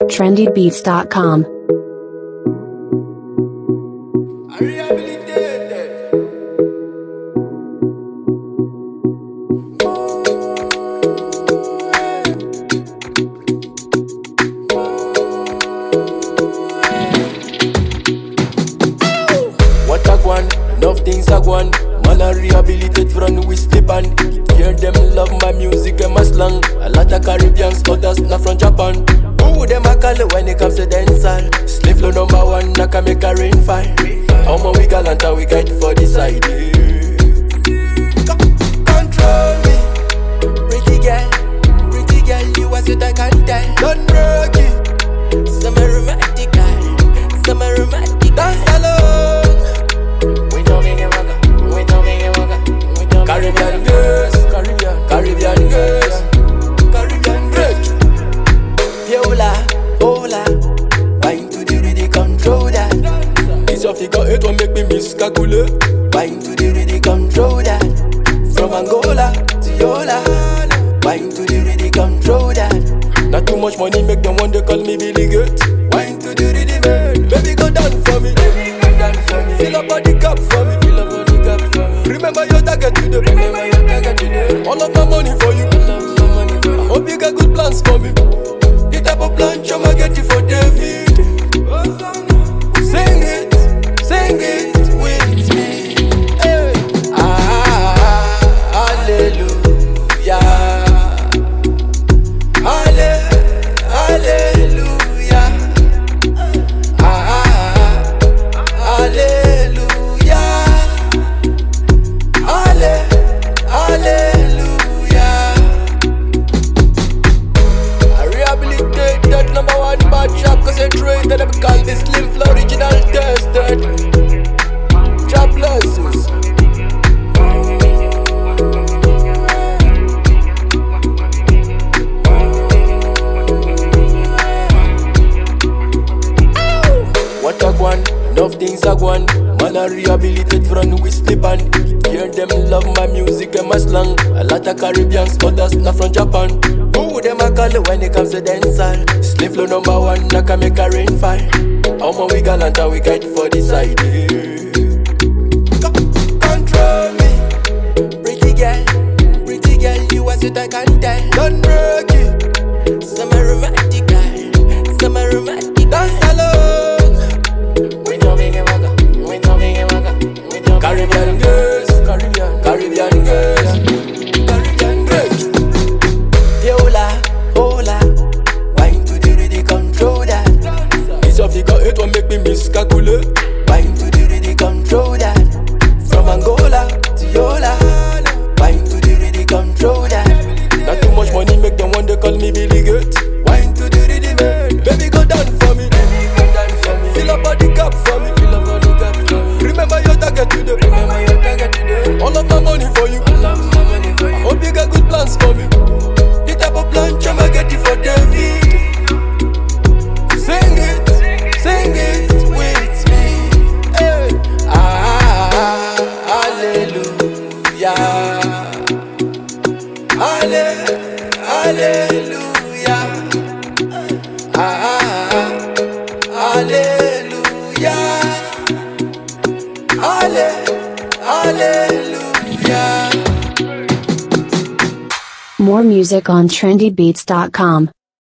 trendybeats.com. What a gwan, enough things a gwan. Man a rehabilitate from we sleep and hear them love my music and my slang. A lot of Caribbeans, others not from Japan. Who them a call it when it comes to dancehall? Slave flow number one, I can make a rain fall. How much we gallant and we guide for this idea. Control me, pretty girl, you a sweet I can tell. Don't break it, some romantic girl, some romantic dance alone. Caribbean girls, Caribbean girls, Caribbean girls. Viola, hola, wine to the rhythm, control that. This your figure eight will make me miscalculate. Wine to the rhythm, control that. From Angola to Yola, wine to the rhythm, control that. Not too much money make them want to call me Billy Gates. Wine to the rhythm, man. Baby go down for me, baby go down for me. Fill up body cup for me, fill up body cup for me. Remember your target today. Remember your target today. All of my money for you. All of my money for you. I hope you got good plans for me. The type of plan I'ma get you for David. Sing it with me. Hey. Hallelujah. Hallelujah. Hallelujah. I rehabilitate that number one bad shop, cause I trade that I call this Slim Flow original tested. Job blessings. What a gwan, enough things a gwan. Man a rehabilitate from we sleep and hear them love my music and my slang. A lot of Caribbeans, others not from Japan. Who them a call it when it comes to dancehall? Slave flow number one, I can make a rain fall. How much we gallant and we guide for this idea. Control me, pretty girl, you a sweet I can tell. Don't break it, some romantic girl, some romantic dance alone. Caribbean girls, Caribbean girls, Caribbean girls. Viola, hola, wine to the rhythm, control that. This your figure eight will make me miscalculate. Wine to the rhythm, control that. From Angola to Yola, wine to the rhythm, control that. Not too much money make them want to call me Billy Gates. Wine to the rhythm, man. Baby go down for me, baby go down for me. Fill up body cup for me, fill up body cup for me. Remember your target today. Remember your target today. All of my money for you. All of my money for you. I hope you got good plans for me. The type of plan I'ma get you for David. Sing it with me. Hey. Hallelujah. Hallelujah. Hallelujah. More music on trendybeats.com.